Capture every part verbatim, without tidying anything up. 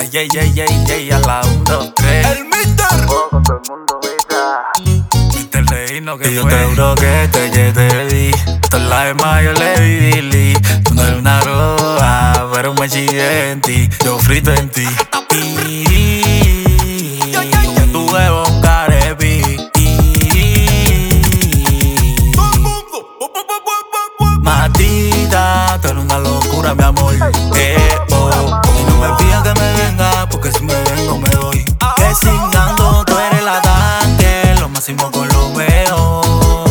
Ey, ey, ey, ey, ey, a la un, dos, tres. El Mister. Con todo el mundo mister Reino que y yo te juro que te, que te di. Toda la demás yo le di dili. Tú no eres una roja, pero me chillé en ti. Yo frito en ti. Y yo tuve un carepi. Matita, tú eres una locura, mi amor. Eh, oh. Y no me pidas que me venga, porque si me vengo me voy. Que sin ando, tú eres la tanque, lo máximo con lo veo.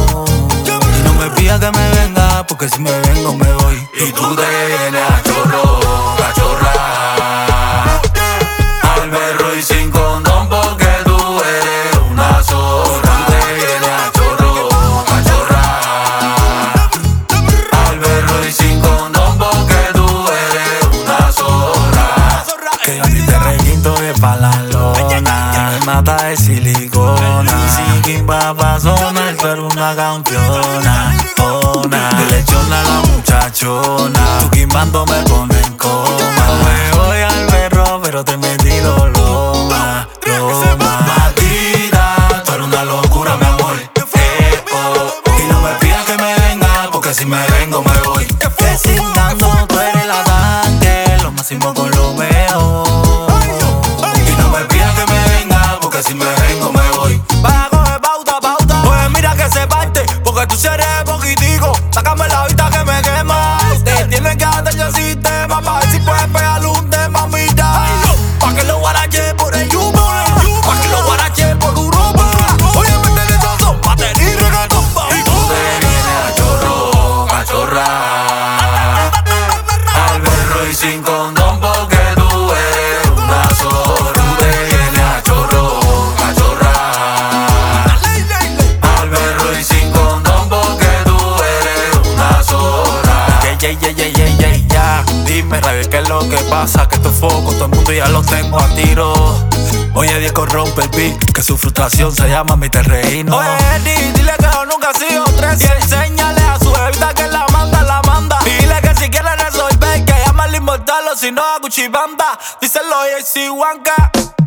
Y no me pidas que me venga, porque si me vengo me voy. Y tú te vienes a chorro, a chorrar al berro y sin condón, porque tú eres una zorra. Tú te vienes a chorro, a chorrar al berro y sin condón, porque tú eres una zorra. Que yo a ti te requinto de pa' la lona, me mata de silicona. Y sin papá sonar, tú eres una campeona. Ona, de lechona la muchachona. Tu quimbando me pone en coma. Me voy al berro, pero te he metido loma, loma. Matita, tú eres una locura, mi amor. Eh, oh. Y no me pidas que me venga, porque si me vengo me voy. Que sin ando, tú eres la tanque, lo máximo con lo veo. Y no me pidas que me venga, porque si me vengo me voy. Vas a coger pauta, pauta. Pues mira que se parte, porque tú eres poquitico. Sácame la vista que me quema. Te tienes que hacer el sistema, pa' ver si puedes pegarle un tema, mira. Pa' que lo guarache por el Yuma, pa' que lo guarache por Europa. Oye, métele todo, batería y reggaetón. Y tú te vienes a chorro, a chorrar al berro y sin condón, porque tú eres una zorra. Tú te vienes a chorro, a chorrar al berro y sin condón, porque tú eres una zorra. Ey, ey, ey, ey, ey, ey, ya. Dime, Rabiel, ¿qué es lo que pasa? Que estos focos, todo el mundo ya los tengo a tiro. Oye, Diego rompe el beat, que su frustración se llama mister Reino. Oye, Eddie, dile que yo nunca he sido tres. Y enséñale a su jevita que la manda, la manda. Y dile que si quiere resolver, que llama al inmortal o si no a Gucci Banda. Díselo, y si Wanka.